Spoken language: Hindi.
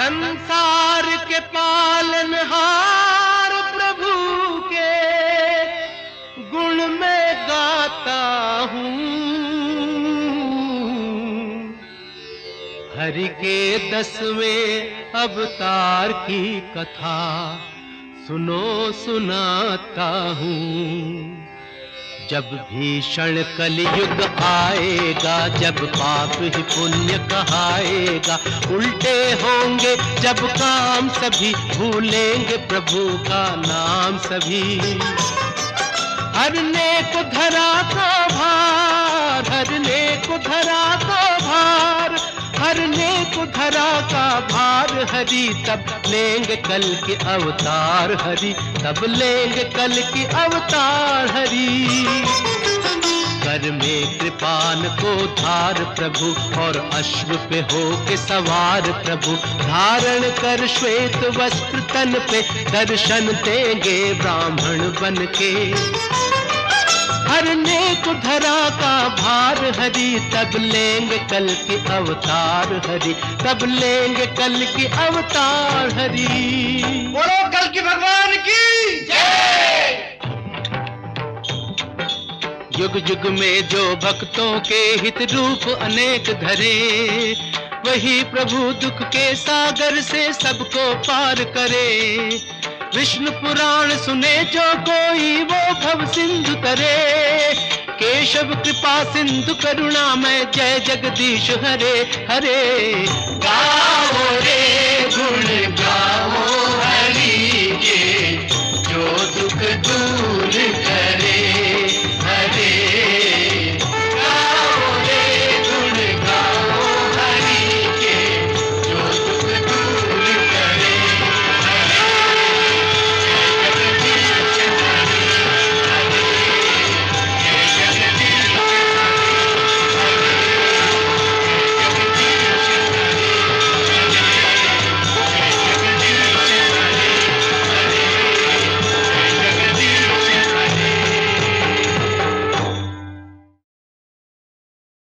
संसार के पालनहार प्रभु के गुण में गाता हूँ। हरि के 10वें अवतार की कथा सुनो सुनाता हूँ। जब भीषण कलयुग आएगा, जब पाप ही पुण्य कहाएगा, उल्टे होंगे जब काम सभी, भूलेंगे प्रभु का नाम सभी। हरने को धरा को भार, हरने को धरा को भार, हरने को धरा का भार हरि, तब लेंगे कल के अवतार हरि, तब लेंगे कल के अवतार हरि। कर में कृपान को धार प्रभु, और अश्व पे हो के सवार प्रभु, धारण कर श्वेत वस्त्र तन पे, दर्शन देंगे ब्राह्मण बन के। हरने को धरा का भार हरि, तब लेंगे कल के अवतार हरि, तब लेंगे कल के अवतार हरि। बोलो कल की भगवान की जय। युग युग में जो भक्तों के हित रूप अनेक धरे, वही प्रभु दुख के सागर से सबको पार करे। विष्णु पुराण सुने जो कोई, वो भव सिंधु तरे। केशव कृपा सिंधु करुणा में, जय जगदीश हरे हरे। गाओ रे गुण गाओ